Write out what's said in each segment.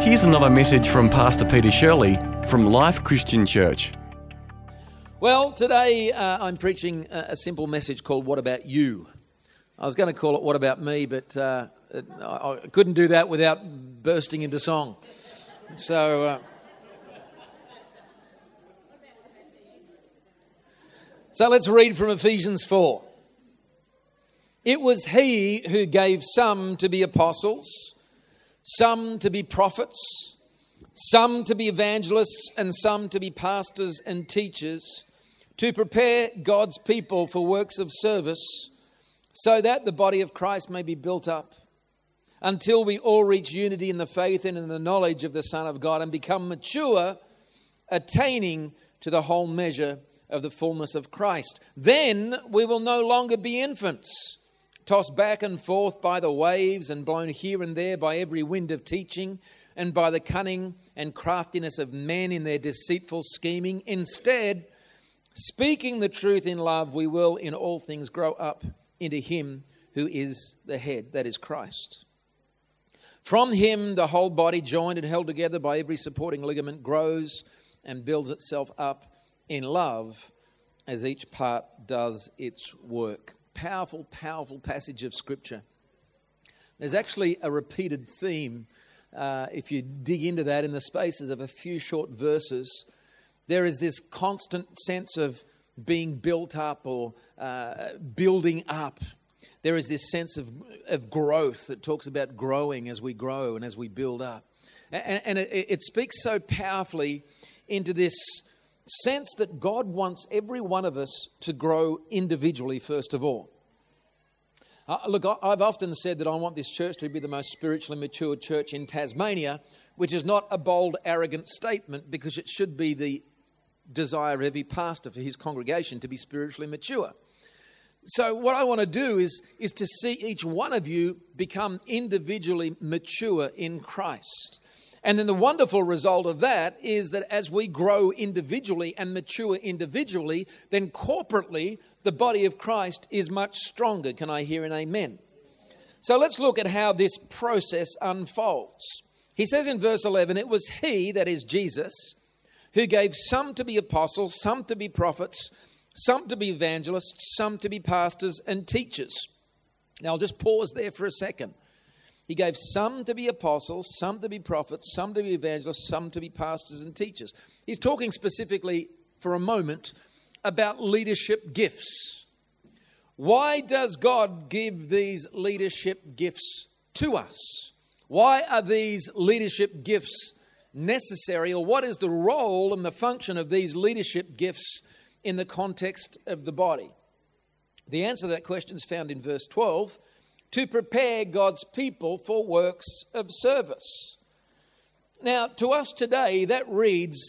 Here's another message from Pastor Peter Shirley from Life Christian Church. Well, today I'm preaching a simple message called What About You? I was going to call it What About Me, but I couldn't do that without bursting into song. So let's read from Ephesians 4. It was he who gave some to be apostles, some to be prophets, some to be evangelists, and some to be pastors and teachers, to prepare God's people for works of service, so that the body of Christ may be built up, until we all reach unity in the faith and in the knowledge of the Son of God, and become mature, attaining to the whole measure of the fullness of Christ. Then we will no longer be infants, tossed back and forth by the waves and blown here and there by every wind of teaching and by the cunning and craftiness of men in their deceitful scheming. Instead, speaking the truth in love, we will in all things grow up into him who is the head, that is Christ. From him, the whole body, joined and held together by every supporting ligament, grows and builds itself up in love as each part does its work. Powerful, powerful passage of Scripture. There's actually a repeated theme, if you dig into that in the spaces of a few short verses. There is this constant sense of being built up or building up. There is this sense of growth that talks about growing as we grow and as we build up. And it speaks so powerfully into this sense that God wants every one of us to grow individually, first of all. Look, I've often said that I want this church to be the most spiritually mature church in Tasmania, which is not a bold, arrogant statement, because it should be the desire of every pastor for his congregation to be spiritually mature. So what I want to do is to see each one of you become individually mature in Christ. And then the wonderful result of that is that as we grow individually and mature individually, then corporately, the body of Christ is much stronger. Can I hear an amen? So let's look at how this process unfolds. He says in verse 11, it was he, that is Jesus, who gave some to be apostles, some to be prophets, some to be evangelists, some to be pastors and teachers. Now I'll just pause there for a second. He gave some to be apostles, some to be prophets, some to be evangelists, some to be pastors and teachers. He's talking specifically for a moment about leadership gifts. Why does God give these leadership gifts to us? Why are these leadership gifts necessary, or what is the role and the function of these leadership gifts in the context of the body? The answer to that question is found in verse 12. To prepare God's people for works of service. Now, to us today, that reads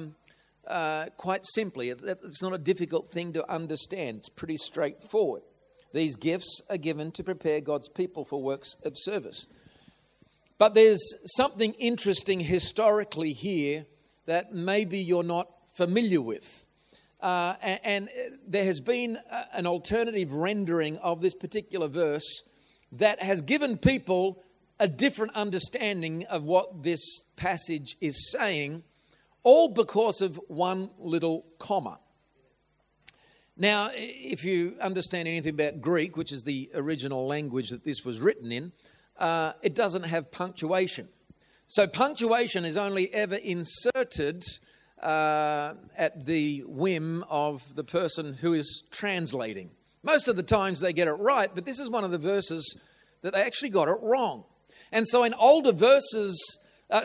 quite simply. It's not a difficult thing to understand. It's pretty straightforward. These gifts are given to prepare God's people for works of service. But there's something interesting historically here that maybe you're not familiar with. And there has been an alternative rendering of this particular verse that has given people a different understanding of what this passage is saying, all because of one little comma. Now, if you understand anything about Greek, which is the original language that this was written in, it doesn't have punctuation. So punctuation is only ever inserted at the whim of the person who is translating. Most of the times they get it right, but this is one of the verses that they actually got it wrong. And so in older versions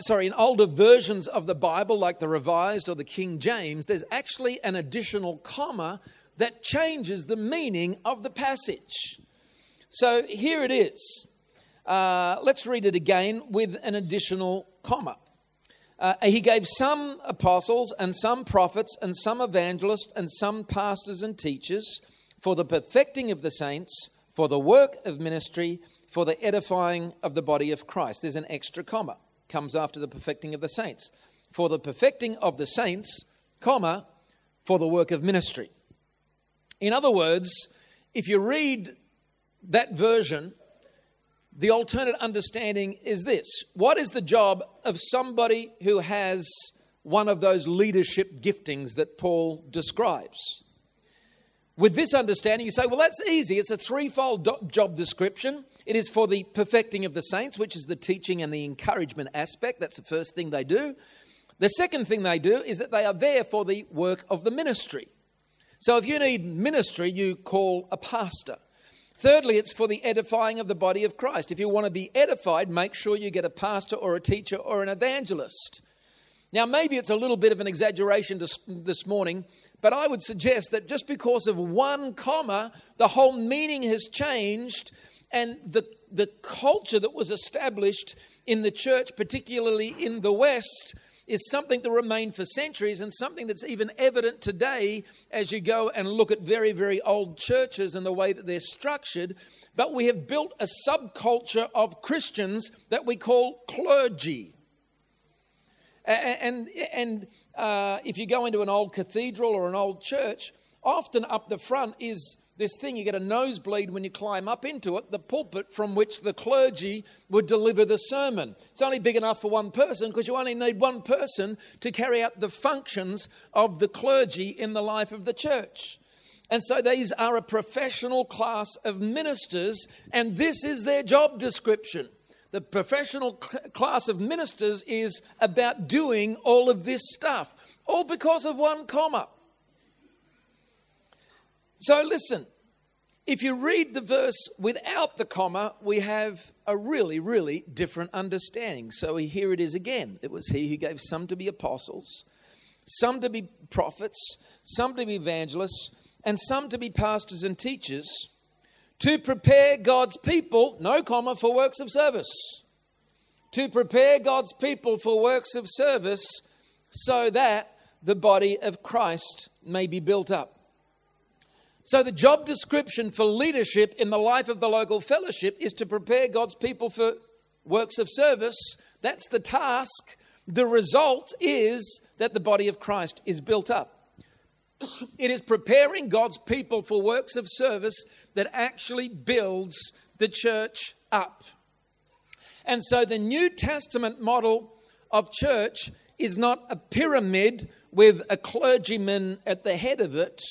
of the Bible, like the Revised or the King James, there's actually an additional comma that changes the meaning of the passage. So here it is. Let's read it again with an additional comma. He gave some apostles and some prophets and some evangelists and some pastors and teachers for the perfecting of the saints, for the work of ministry, for the edifying of the body of Christ. There's an extra comma. Comes after the perfecting of the saints. For the perfecting of the saints, comma, for the work of ministry. In other words, if you read that version, the alternate understanding is this. What is the job of somebody who has one of those leadership giftings that Paul describes? With this understanding, you say, well, that's easy. It's a threefold job description. It is for the perfecting of the saints, which is the teaching and the encouragement aspect. That's the first thing they do. The second thing they do is that they are there for the work of the ministry. So if you need ministry, you call a pastor. Thirdly, it's for the edifying of the body of Christ. If you want to be edified, make sure you get a pastor or a teacher or an evangelist. Now, maybe it's a little bit of an exaggeration this morning, but I would suggest that just because of one comma, the whole meaning has changed, and the culture that was established in the church, particularly in the West, is something that remained for centuries and something that's even evident today as you go and look at very, very old churches and the way that they're structured. But we have built a subculture of Christians that we call clergy. And if you go into an old cathedral or an old church, often up the front is this thing, you get a nosebleed when you climb up into it, the pulpit from which the clergy would deliver the sermon. It's only big enough for one person because you only need one person to carry out the functions of the clergy in the life of the church. And so these are a professional class of ministers, and this is their job description. The professional class of ministers is about doing all of this stuff, all because of one comma. So listen, if you read the verse without the comma, we have a really, really different understanding. So here it is again. It was he who gave some to be apostles, some to be prophets, some to be evangelists, and some to be pastors and teachers, to prepare God's people, no comma, for works of service. To prepare God's people for works of service so that the body of Christ may be built up. So the job description for leadership in the life of the local fellowship is to prepare God's people for works of service. That's the task. The result is that the body of Christ is built up. It is preparing God's people for works of service that actually builds the church up. And so the New Testament model of church is not a pyramid with a clergyman at the head of it.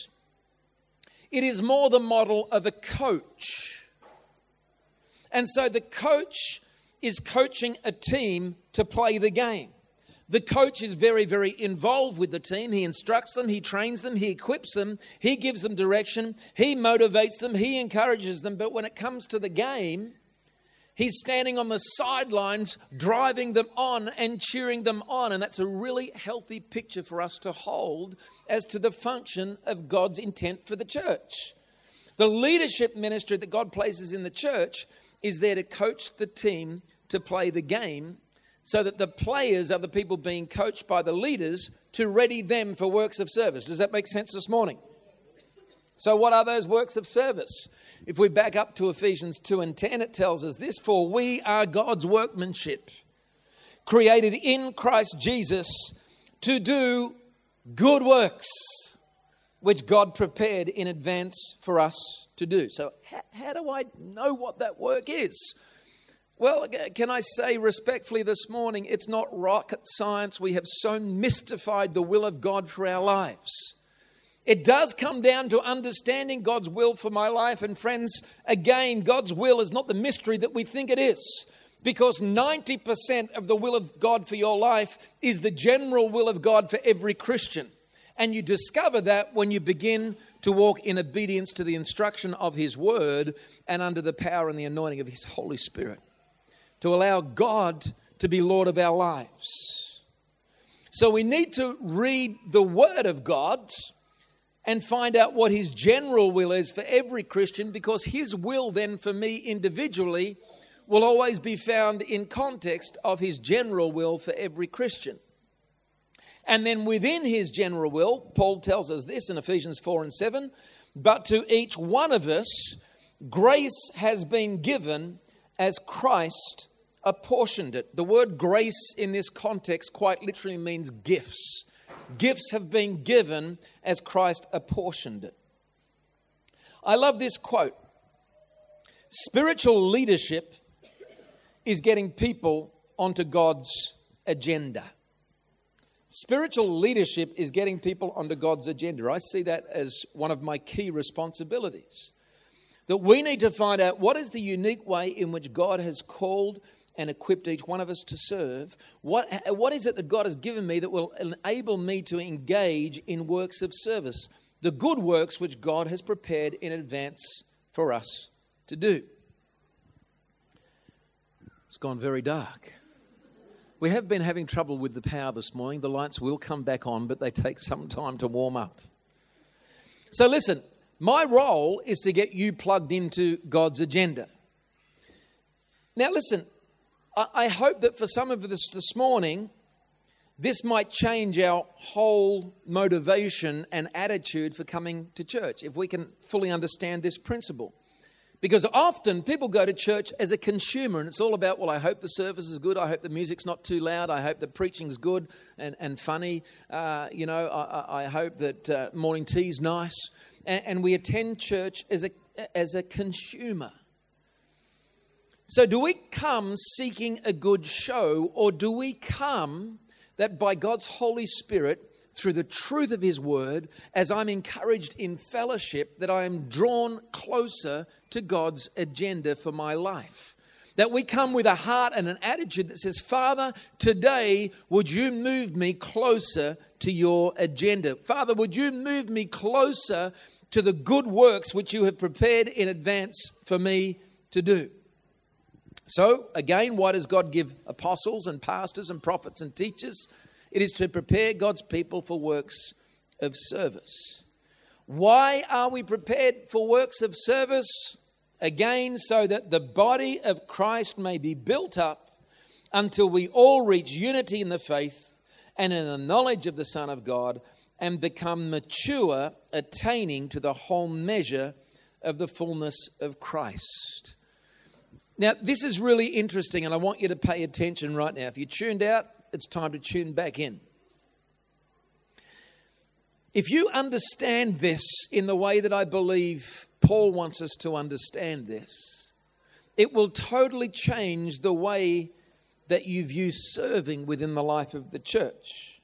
It is more the model of a coach. And so the coach is coaching a team to play the game. The coach is very, very involved with the team. He instructs them, he trains them, he equips them, he gives them direction, he motivates them, he encourages them. But when it comes to the game, he's standing on the sidelines, driving them on and cheering them on. And that's a really healthy picture for us to hold as to the function of God's intent for the church. The leadership ministry that God places in the church is there to coach the team to play the game, so that the players are the people being coached by the leaders to ready them for works of service. Does that make sense this morning? So what are those works of service? If we back up to Ephesians 2 and 10, it tells us this: for we are God's workmanship, created in Christ Jesus to do good works, which God prepared in advance for us to do. So how do I know what that work is? Well, can I say respectfully this morning, it's not rocket science. We have so mystified the will of God for our lives. It does come down to understanding God's will for my life. And friends, again, God's will is not the mystery that we think it is. Because 90% of the will of God for your life is the general will of God for every Christian. And you discover that when you begin to walk in obedience to the instruction of His Word and under the power and the anointing of His Holy Spirit, to allow God to be Lord of our lives. So we need to read the Word of God and find out what His general will is for every Christian, because His will then for me individually will always be found in context of His general will for every Christian. And then within His general will, Paul tells us this in Ephesians 4 and 7, but to each one of us grace has been given as Christ apportioned it. The word grace in this context quite literally means gifts. Gifts have been given as Christ apportioned it. I love this quote. Spiritual leadership is getting people onto God's agenda. Spiritual leadership is getting people onto God's agenda. I see that as one of my key responsibilities. That we need to find out what is the unique way in which God has called and equipped each one of us to serve. What is it that God has given me that will enable me to engage in works of service? The good works which God has prepared in advance for us to do. It's gone very dark. We have been having trouble with the power this morning. The lights will come back on, but they take some time to warm up. So listen, my role is to get you plugged into God's agenda. Now listen, I hope that for some of us this morning, this might change our whole motivation and attitude for coming to church, if we can fully understand this principle. Because often people go to church as a consumer, and it's all about, well, I hope the service is good. I hope the music's not too loud. I hope the preaching's good and funny. I hope that morning tea's nice. And we attend church as a consumer. So do we come seeking a good show, or do we come that by God's Holy Spirit, through the truth of His Word, as I'm encouraged in fellowship, that I am drawn closer to God's agenda for my life? That we come with a heart and an attitude that says, Father, today would you move me closer to your agenda? Father, would you move me closer to the good works which you have prepared in advance for me to do? So, again, why does God give apostles and pastors and prophets and teachers? It is to prepare God's people for works of service. Why are we prepared for works of service? Again, so that the body of Christ may be built up until we all reach unity in the faith and in the knowledge of the Son of God and become mature, attaining to the whole measure of the fullness of Christ. Now, this is really interesting, and I want you to pay attention right now. If you tuned out, it's time to tune back in. If you understand this in the way that I believe Paul wants us to understand this, it will totally change the way that you view serving within the life of the church.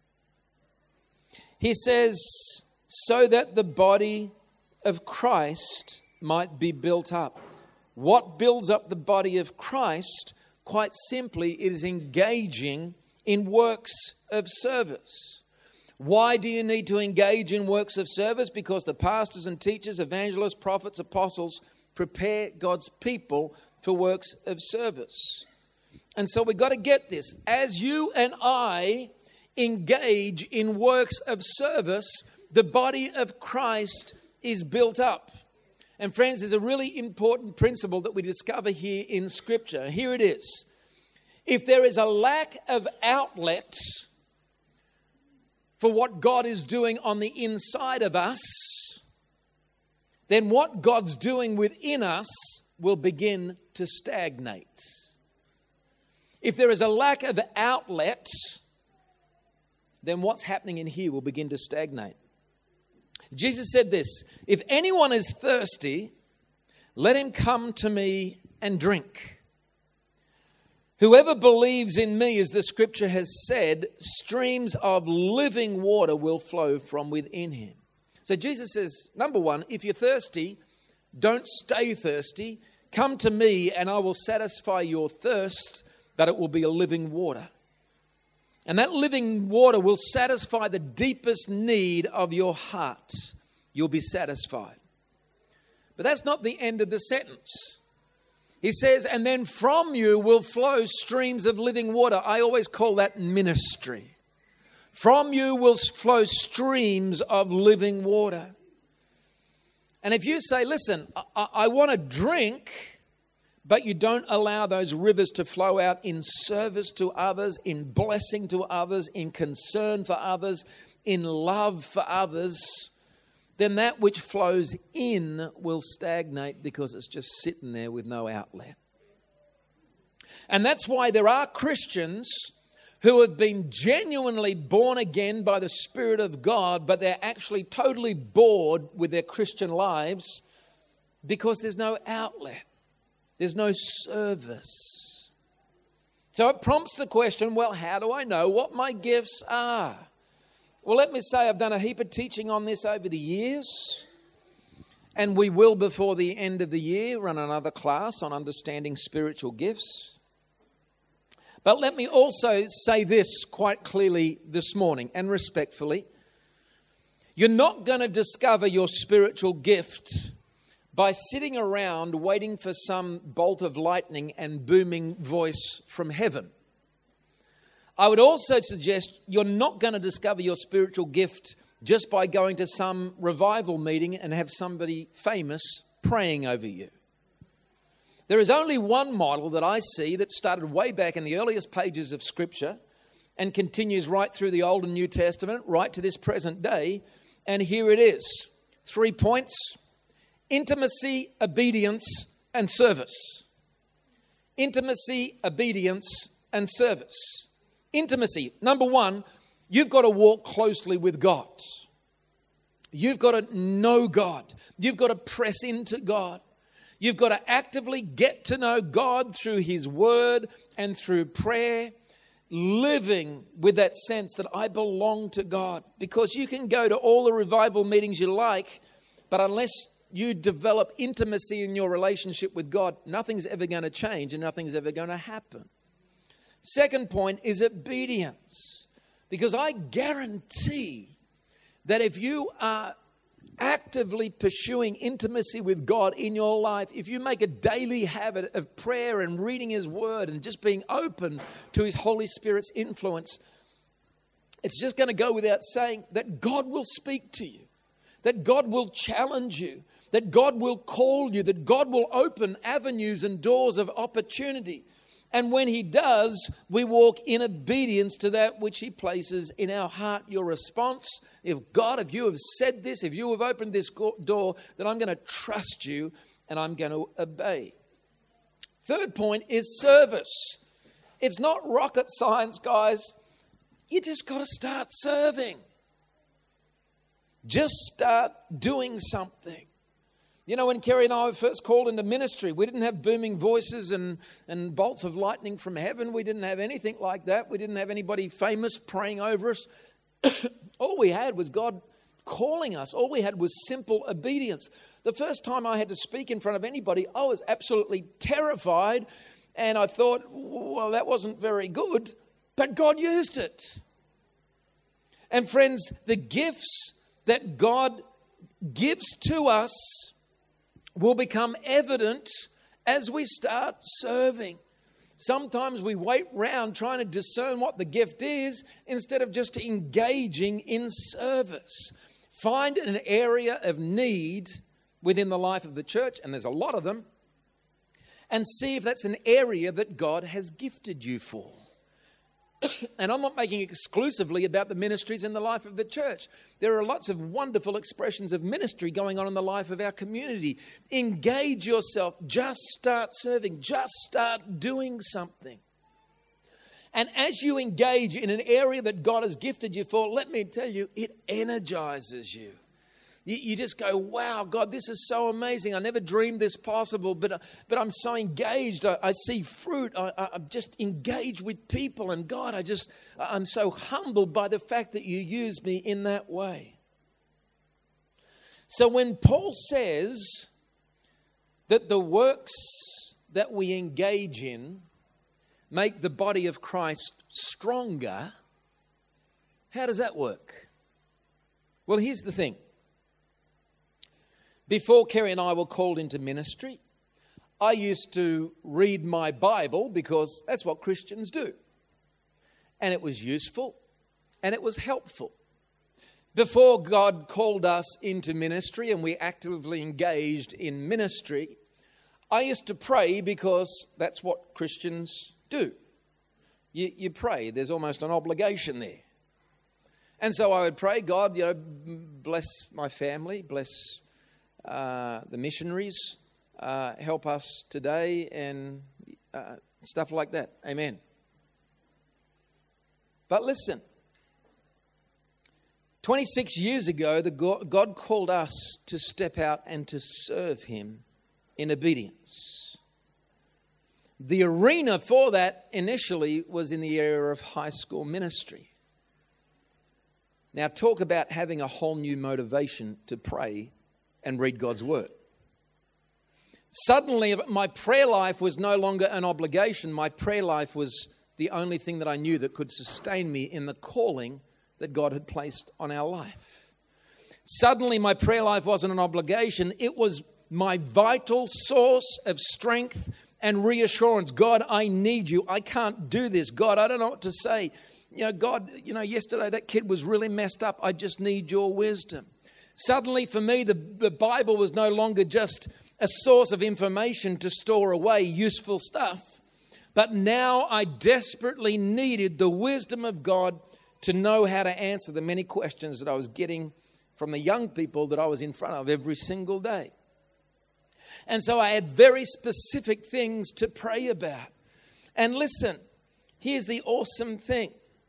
He says, so that the body of Christ might be built up. What builds up the body of Christ? Quite simply, it is engaging in works of service. Why do you need to engage in works of service? Because the pastors and teachers, evangelists, prophets, apostles prepare God's people for works of service. And so we've got to get this. As you and I engage in works of service, the body of Christ is built up. And friends, there's a really important principle that we discover here in Scripture. Here it is. If there is a lack of outlet for what God is doing on the inside of us, then what God's doing within us will begin to stagnate. If there is a lack of outlet, then what's happening in here will begin to stagnate. Jesus said this, if anyone is thirsty, let him come to me and drink. Whoever believes in me, as the scripture has said, streams of living water will flow from within him. So Jesus says, number one, if you're thirsty, don't stay thirsty. Come to me and I will satisfy your thirst, but it will be a living water. And that living water will satisfy the deepest need of your heart. You'll be satisfied. But that's not the end of the sentence. He says, and then from you will flow streams of living water. I always call that ministry. From you will flow streams of living water. And if you say, listen, I want to drink, but you don't allow those rivers to flow out in service to others, in blessing to others, in concern for others, in love for others, then that which flows in will stagnate because it's just sitting there with no outlet. And that's why there are Christians who have been genuinely born again by the Spirit of God, but they're actually totally bored with their Christian lives because there's no outlet. There's no service. So it prompts the question, well, how do I know what my gifts are? Well, let me say I've done a heap of teaching on this over the years, and we will, before the end of the year, run another class on understanding spiritual gifts. But let me also say this quite clearly this morning and respectfully. You're not going to discover your spiritual gift by sitting around waiting for some bolt of lightning and booming voice from heaven. I would also suggest you're not going to discover your spiritual gift just by going to some revival meeting and have somebody famous praying over you. There is only one model that I see that started way back in the earliest pages of Scripture and continues right through the Old and New Testament, right to this present day. And here it is. 3 points: intimacy, obedience, and service. Intimacy, obedience, and service. Intimacy. Number one, you've got to walk closely with God. You've got to know God. You've got to press into God. You've got to actively get to know God through His Word and through prayer, living with that sense that I belong to God. Because you can go to all the revival meetings you like, but unless you develop intimacy in your relationship with God, nothing's ever going to change and nothing's ever going to happen. Second point is obedience. Because I guarantee that if you are actively pursuing intimacy with God in your life, if you make a daily habit of prayer and reading His Word and just being open to His Holy Spirit's influence, it's just going to go without saying that God will speak to you, that God will challenge you, that God will call you, that God will open avenues and doors of opportunity. And when He does, we walk in obedience to that which He places in our heart. Your response, if you have said this, if you have opened this door, then I'm going to trust you and I'm going to obey. Third point is service. It's not rocket science, guys. You just got to start serving. Just start doing something. You know, when Kerry and I were first called into ministry, we didn't have booming voices and bolts of lightning from heaven. We didn't have anything like that. We didn't have anybody famous praying over us. All we had was God calling us. All we had was simple obedience. The first time I had to speak in front of anybody, I was absolutely terrified. And I thought, well, that wasn't very good. But God used it. And friends, the gifts that God gives to us will become evident as we start serving. Sometimes we wait around trying to discern what the gift is instead of just engaging in service. Find an area of need within the life of the church, and there's a lot of them, and see if that's an area that God has gifted you for. And I'm not making exclusively about the ministries in the life of the church. There are lots of wonderful expressions of ministry going on in the life of our community. Engage yourself. Just start serving. Just start doing something. And as you engage in an area that God has gifted you for, let me tell you, it energizes you. You just go, wow, God, this is so amazing. I never dreamed this possible, but I'm so engaged. I see fruit. I'm just engaged with people. And God, I'm so humbled by the fact that you use me in that way. So when Paul says that the works that we engage in make the body of Christ stronger, how does that work? Well, here's the thing. Before Kerry and I were called into ministry, I used to read my Bible because that's what Christians do. And it was useful and it was helpful. Before God called us into ministry and we actively engaged in ministry, I used to pray because that's what Christians do. You pray. There's almost an obligation there. And so I would pray, God, bless my family, bless the missionaries, help us today, and stuff like that. Amen. But listen, 26 years ago, God called us to step out and to serve Him in obedience. The arena for that initially was in the area of high school ministry. Now, talk about having a whole new motivation to pray and read God's word. Suddenly, my prayer life was no longer an obligation. My prayer life was the only thing that I knew that could sustain me in the calling that God had placed on our life. Suddenly, my prayer life wasn't an obligation. It was my vital source of strength and reassurance. God, I need you. I can't do this. God, I don't know what to say. God, yesterday that kid was really messed up. I just need your wisdom. Suddenly for me, the Bible was no longer just a source of information to store away useful stuff. But now I desperately needed the wisdom of God to know how to answer the many questions that I was getting from the young people that I was in front of every single day. And so I had very specific things to pray about. And listen, here's the awesome thing.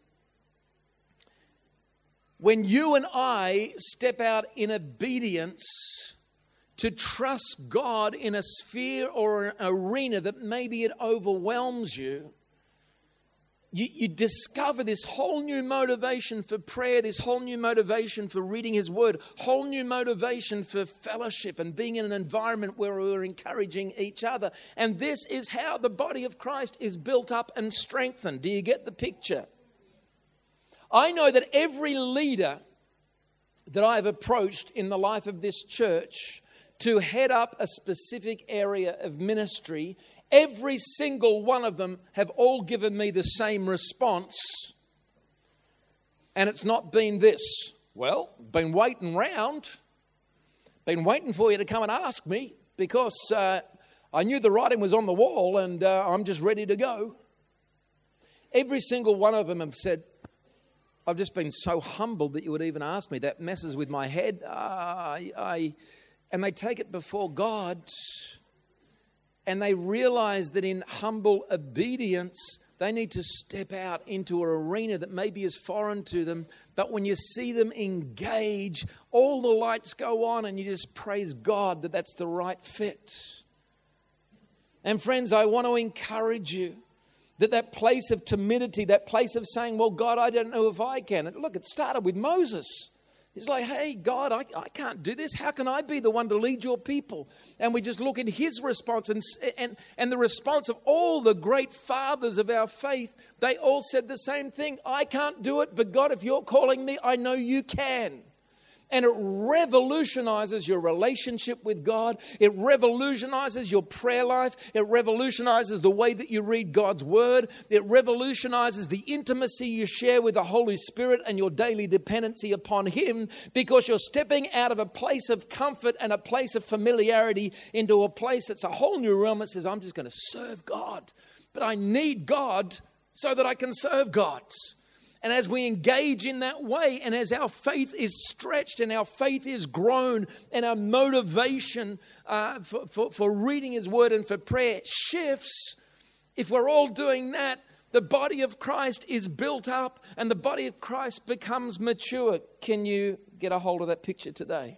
When you and I step out in obedience to trust God in a sphere or an arena that maybe it overwhelms you, you discover this whole new motivation for prayer, this whole new motivation for reading His Word, whole new motivation for fellowship and being in an environment where we're encouraging each other. And this is how the body of Christ is built up and strengthened. Do you get the picture? I know that every leader that I've approached in the life of this church to head up a specific area of ministry, every single one of them have all given me the same response. And it's not been this: well, been waiting round, been waiting for you to come and ask me because I knew the writing was on the wall and I'm just ready to go. Every single one of them have said, I've just been so humbled that you would even ask me. That messes with my head. And they take it before God. And they realize that in humble obedience, they need to step out into an arena that maybe is foreign to them. But when you see them engage, all the lights go on and you just praise God that that's the right fit. And friends, I want to encourage you that place of timidity, that place of saying, well, God, I don't know if I can. And look, it started with Moses. He's like, hey, God, I can't do this. How can I be the one to lead your people? And we just look at his response and the response of all the great fathers of our faith. They all said the same thing. I can't do it, but God, if you're calling me, I know you can. And it revolutionizes your relationship with God. It revolutionizes your prayer life. It revolutionizes the way that you read God's word. It revolutionizes the intimacy you share with the Holy Spirit and your daily dependency upon Him, because you're stepping out of a place of comfort and a place of familiarity into a place that's a whole new realm that says, I'm just going to serve God. But I need God so that I can serve God. And as we engage in that way, and as our faith is stretched and our faith is grown and our motivation for reading His word and for prayer shifts, if we're all doing that, the body of Christ is built up and the body of Christ becomes mature. Can you get a hold of that picture today?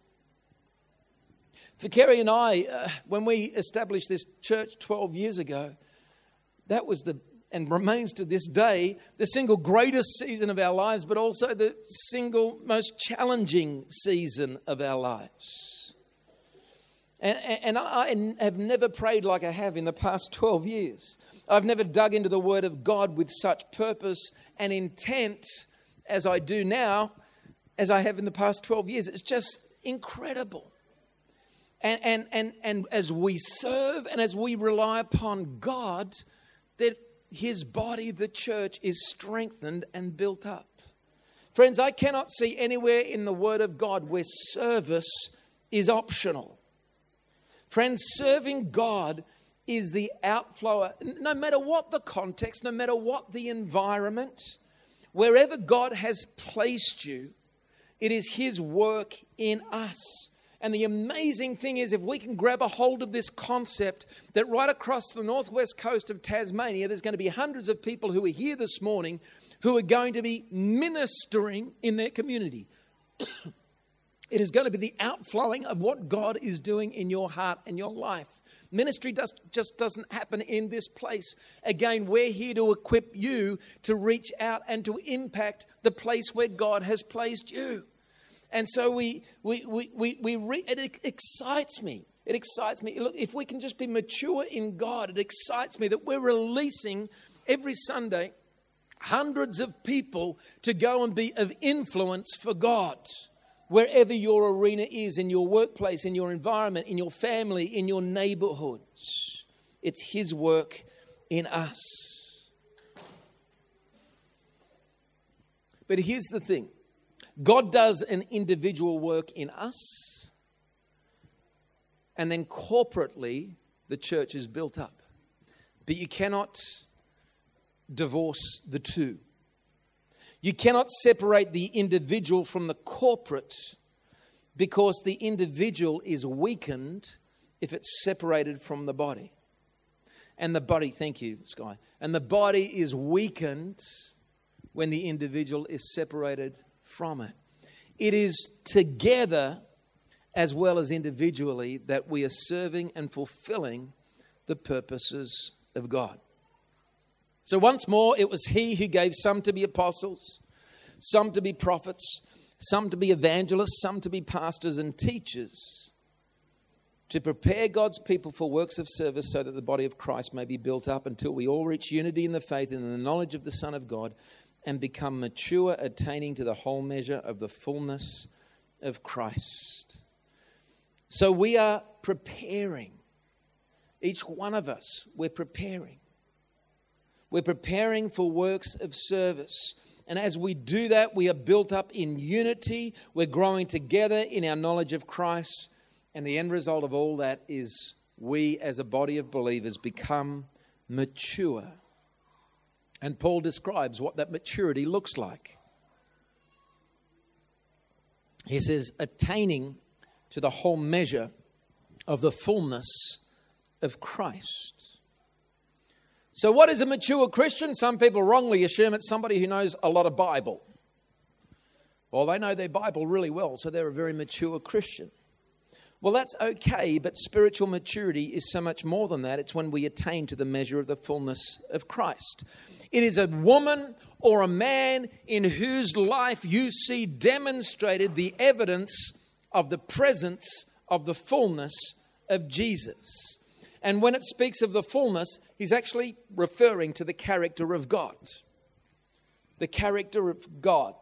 For Kerry and I, when we established this church 12 years ago, that was and remains to this day, the single greatest season of our lives, but also the single most challenging season of our lives. And I have never prayed like I have in the past 12 years. I've never dug into the Word of God with such purpose and intent as I do now, as I have in the past 12 years. It's just incredible. And as we serve and as we rely upon God, that His body, the church, is strengthened and built up. Friends, I cannot see anywhere in the Word of God where service is optional. Friends, serving God is the outflow, no matter what the context, no matter what the environment, wherever God has placed you, it is His work in us. And the amazing thing is, if we can grab a hold of this concept, that right across the northwest coast of Tasmania, there's going to be hundreds of people who are here this morning who are going to be ministering in their community. It is going to be the outflowing of what God is doing in your heart and your life. Ministry just doesn't happen in this place. Again, we're here to equip you to reach out and to impact the place where God has placed you. And so it excites me. It excites me. Look, if we can just be mature in God, it excites me that we're releasing every Sunday hundreds of people to go and be of influence for God. Wherever your arena is, in your workplace, in your environment, in your family, in your neighborhoods. It's His work in us. But here's the thing. God does an individual work in us, and then corporately the church is built up. But you cannot divorce the two. You cannot separate the individual from the corporate, because the individual is weakened if it's separated from the body. And the body, thank you, Sky. And the body is weakened when the individual is separated from it. It is together as well as individually that we are serving and fulfilling the purposes of God. So once more, it was He who gave some to be apostles, some to be prophets, some to be evangelists, some to be pastors and teachers, to prepare God's people for works of service so that the body of Christ may be built up until we all reach unity in the faith and in the knowledge of the Son of God and become mature, attaining to the whole measure of the fullness of Christ. So we are preparing. Each one of us, we're preparing. We're preparing for works of service. And as we do that, we are built up in unity. We're growing together in our knowledge of Christ. And the end result of all that is we as a body of believers become mature. And Paul describes what that maturity looks like. He says, attaining to the whole measure of the fullness of Christ. So what is a mature Christian? Some people wrongly assume it's somebody who knows a lot of Bible. Well, they know their Bible really well, so they're a very mature Christian. Well, that's okay, but spiritual maturity is so much more than that. It's when we attain to the measure of the fullness of Christ. It is a woman or a man in whose life you see demonstrated the evidence of the presence of the fullness of Jesus. And when it speaks of the fullness, he's actually referring to the character of God. The character of God.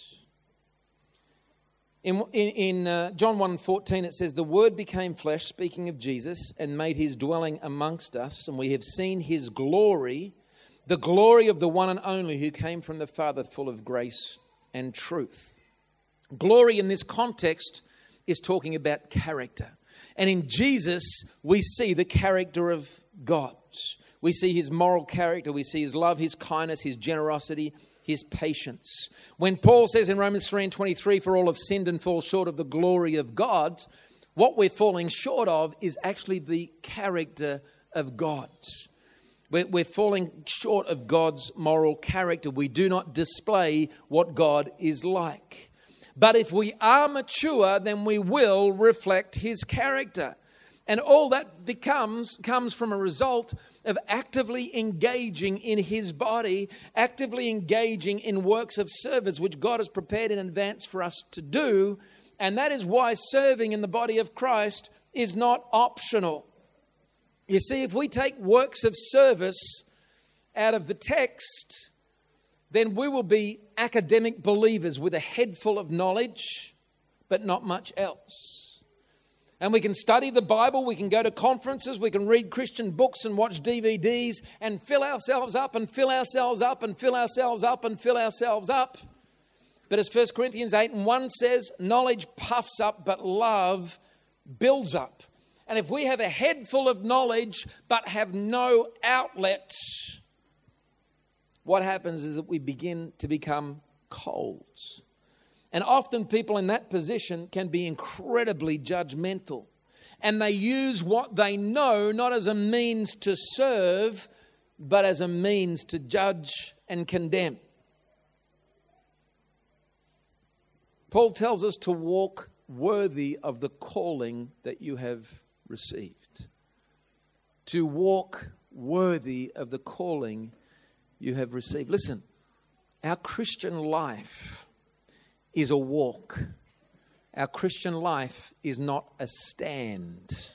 In John 1:14, it says, the Word became flesh, speaking of Jesus, and made His dwelling amongst us. And we have seen His glory, the glory of the one and only who came from the Father, full of grace and truth. Glory in this context is talking about character. And in Jesus, we see the character of God. We see His moral character. We see His love, His kindness, His generosity, His patience. When Paul says in Romans 3:23, for all have sinned and fall short of the glory of God, what we're falling short of is actually the character of God. We're falling short of God's moral character. We do not display what God is like. But if we are mature, then we will reflect His character. And all that comes from a result of actively engaging in His body, actively engaging in works of service, which God has prepared in advance for us to do. And that is why serving in the body of Christ is not optional. You see, if we take works of service out of the text, then we will be academic believers with a head full of knowledge, but not much else. And we can study the Bible, we can go to conferences, we can read Christian books and watch DVDs and fill ourselves up and fill ourselves up and fill ourselves up and fill ourselves up. But as 1 Corinthians 8:1 says, knowledge puffs up, but love builds up. And if we have a head full of knowledge but have no outlet, what happens is that we begin to become cold. And often people in that position can be incredibly judgmental. And they use what they know not as a means to serve, but as a means to judge and condemn. Paul tells us to walk worthy of the calling that you have received. To walk worthy of the calling you have received. Listen, our Christian life is a walk. Our Christian life is not a stand.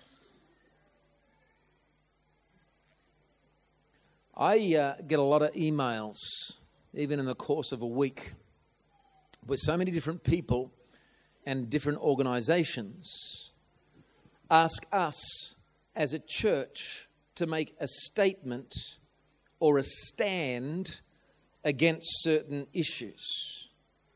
I get a lot of emails, even in the course of a week, with so many different people and different organizations ask us as a church to make a statement or a stand against certain issues.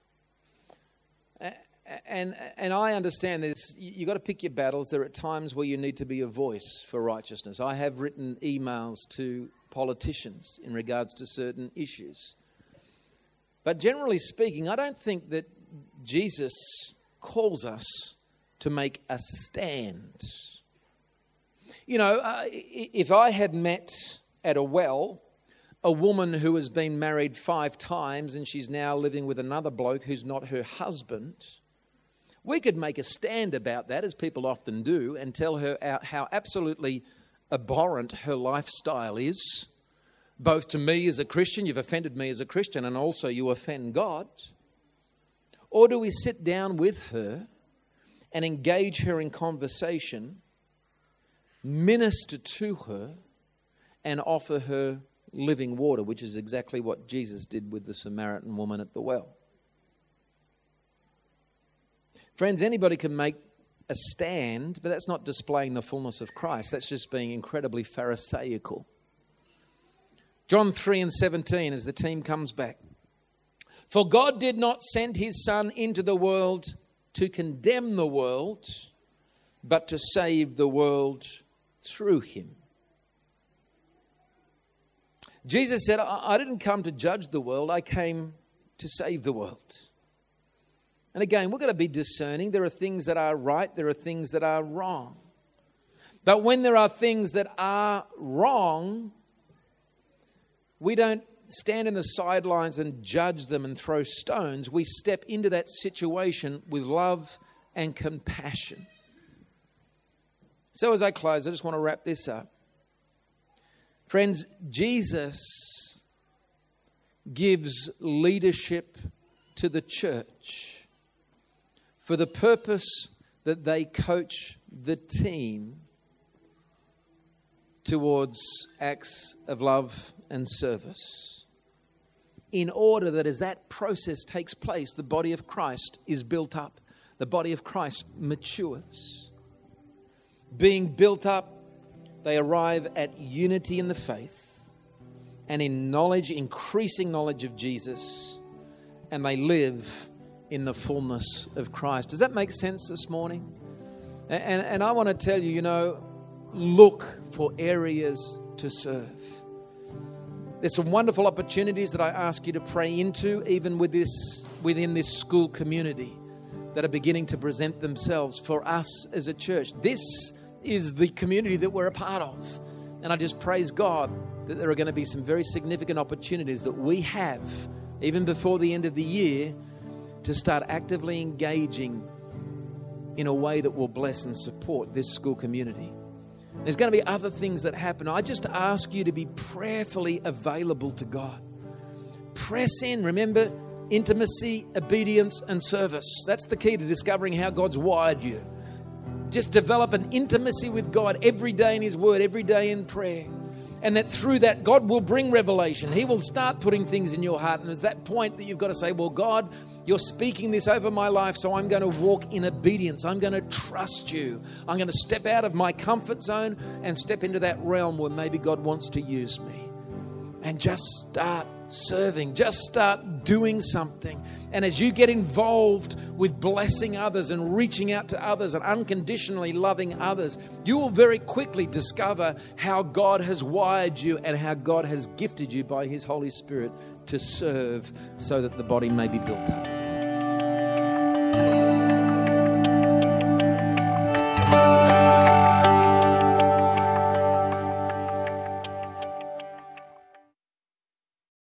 And I understand this. You've got to pick your battles. There are times where you need to be a voice for righteousness. I have written emails to politicians in regards to certain issues. But generally speaking, I don't think that Jesus calls us to make a stand. You know, if I had met at a well a woman who has been married 5 times and she's now living with another bloke who's not her husband, we could make a stand about that, as people often do, and tell her how absolutely abhorrent her lifestyle is. Both to me as a Christian, you've offended me as a Christian, and also you offend God. Or do we sit down with her and engage her in conversation, minister to her, and offer her living water, which is exactly what Jesus did with the Samaritan woman at the well. Friends, anybody can make a stand, but that's not displaying the fullness of Christ. That's just being incredibly pharisaical. John 3:17, as the team comes back. For God did not send his Son into the world to condemn the world, but to save the world through him. Jesus said, I didn't come to judge the world, I came to save the world. And again, we're going to be discerning. There are things that are right, there are things that are wrong. But when there are things that are wrong, we don't stand in the sidelines and judge them and throw stones. We step into that situation with love and compassion. So as I close, I just want to wrap this up. Friends, Jesus gives leadership to the church for the purpose that they coach the team towards acts of love and service, in order that as that process takes place, the body of Christ is built up. The body of Christ matures. Being built up, they arrive at unity in the faith and in knowledge, increasing knowledge of Jesus, and they live in the fullness of Christ. Does that make sense this morning? And I want to tell you, look for areas to serve. There's some wonderful opportunities that I ask you to pray into, even within this school community, that are beginning to present themselves for us as a church. This is the community that we're a part of. And I just praise God that there are going to be some very significant opportunities that we have, even before the end of the year, to start actively engaging in a way that will bless and support this school community. There's going to be other things that happen. I just ask you to be prayerfully available to God. Press in. Remember, intimacy, obedience, and service. That's the key to discovering how God's wired you. Just develop an intimacy with God every day in his word, every day in prayer. And that through that, God will bring revelation. He will start putting things in your heart. And it's that point that you've got to say, well, God, you're speaking this over my life, so I'm going to walk in obedience. I'm going to trust you. I'm going to step out of my comfort zone and step into that realm where maybe God wants to use me. And just start serving. Just start doing something. And as you get involved with blessing others and reaching out to others and unconditionally loving others, you will very quickly discover how God has wired you and how God has gifted you by his Holy Spirit to serve so that the body may be built up.